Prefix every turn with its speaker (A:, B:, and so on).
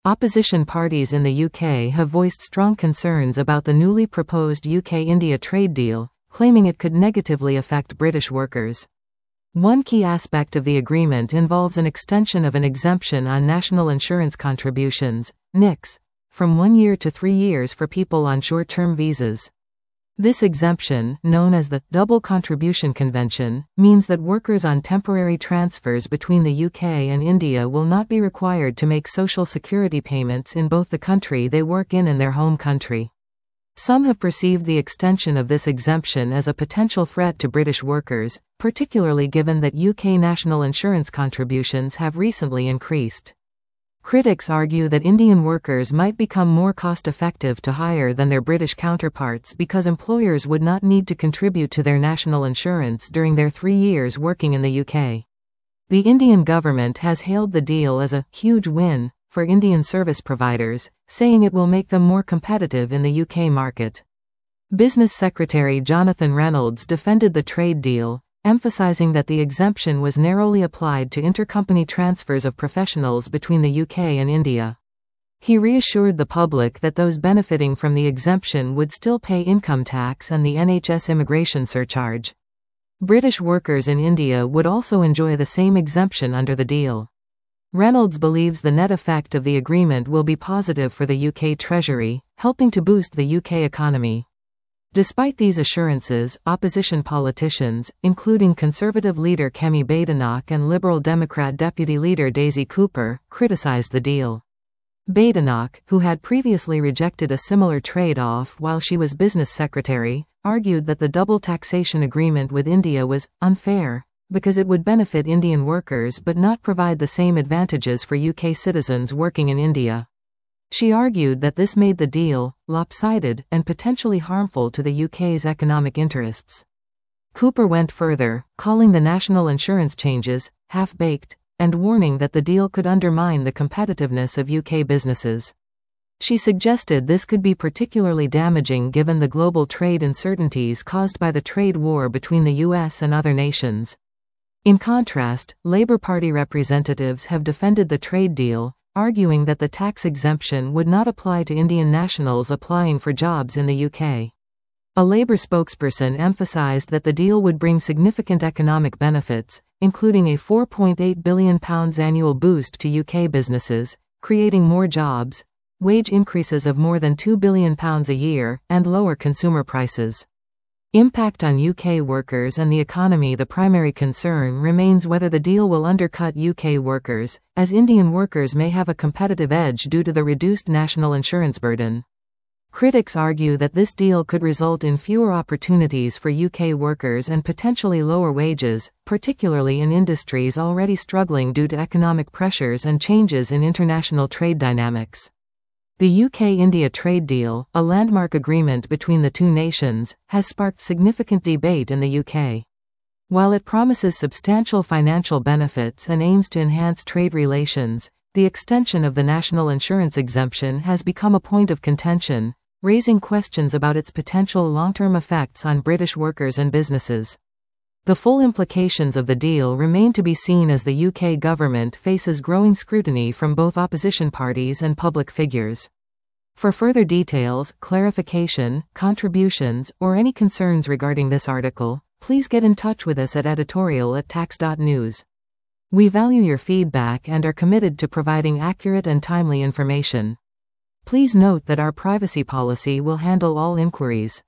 A: Opposition parties in the UK have voiced strong concerns about the newly proposed UK-India trade deal, claiming it could negatively affect British workers. One key aspect of the agreement involves an extension of an exemption on national insurance contributions, NICs, from 1 year to 3 years for people on short-term visas. This exemption, known as the Double Contribution Convention, means that workers on temporary transfers between the UK and India will not be required to make social security payments in both the country they work in and their home country. Some have perceived the extension of this exemption as a potential threat to British workers, particularly given that UK national insurance contributions have recently increased. Critics argue that Indian workers might become more cost-effective to hire than their British counterparts because employers would not need to contribute to their national insurance during their 3 years working in the UK. The Indian government has hailed the deal as a huge win for Indian service providers, saying it will make them more competitive in the UK market. Business Secretary Jonathan Reynolds defended the trade deal, emphasizing that the exemption was narrowly applied to intercompany transfers of professionals between the UK and India. He reassured the public that those benefiting from the exemption would still pay income tax and the NHS immigration surcharge. British workers in India would also enjoy the same exemption under the deal. Reynolds believes the net effect of the agreement will be positive for the UK Treasury, helping to boost the UK economy. Despite these assurances, opposition politicians, including Conservative leader Kemi Badenoch and Liberal Democrat Deputy Leader Daisy Cooper, criticized the deal. Badenoch, who had previously rejected a similar trade-off while she was Business Secretary, argued that the double taxation agreement with India was unfair, because it would benefit Indian workers but not provide the same advantages for UK citizens working in India. She argued that this made the deal lopsided and potentially harmful to the UK's economic interests. Cooper went further, calling the national insurance changes half-baked, and warning that the deal could undermine the competitiveness of UK businesses. She suggested this could be particularly damaging given the global trade uncertainties caused by the trade war between the US and other nations. In contrast, Labour Party representatives have defended the trade deal, arguing that the tax exemption would not apply to Indian nationals applying for jobs in the UK. A Labour spokesperson emphasised that the deal would bring significant economic benefits, including a £4.8 billion annual boost to UK businesses, creating more jobs, wage increases of more than £2 billion a year, and lower consumer prices. Impact on UK workers and the economy. The primary concern remains whether the deal will undercut UK workers, as Indian workers may have a competitive edge due to the reduced national insurance burden. Critics argue that this deal could result in fewer opportunities for UK workers and potentially lower wages, particularly in industries already struggling due to economic pressures and changes in international trade dynamics. The UK-India trade deal, a landmark agreement between the two nations, has sparked significant debate in the UK. While it promises substantial financial benefits and aims to enhance trade relations, the extension of the national insurance exemption has become a point of contention, raising questions about its potential long-term effects on British workers and businesses. The full implications of the deal remain to be seen as the UK government faces growing scrutiny from both opposition parties and public figures. For further details, clarification, contributions, or any concerns regarding this article, please get in touch with us at editorial@tax.news. We value your feedback and are committed to providing accurate and timely information. Please note that our privacy policy will handle all inquiries.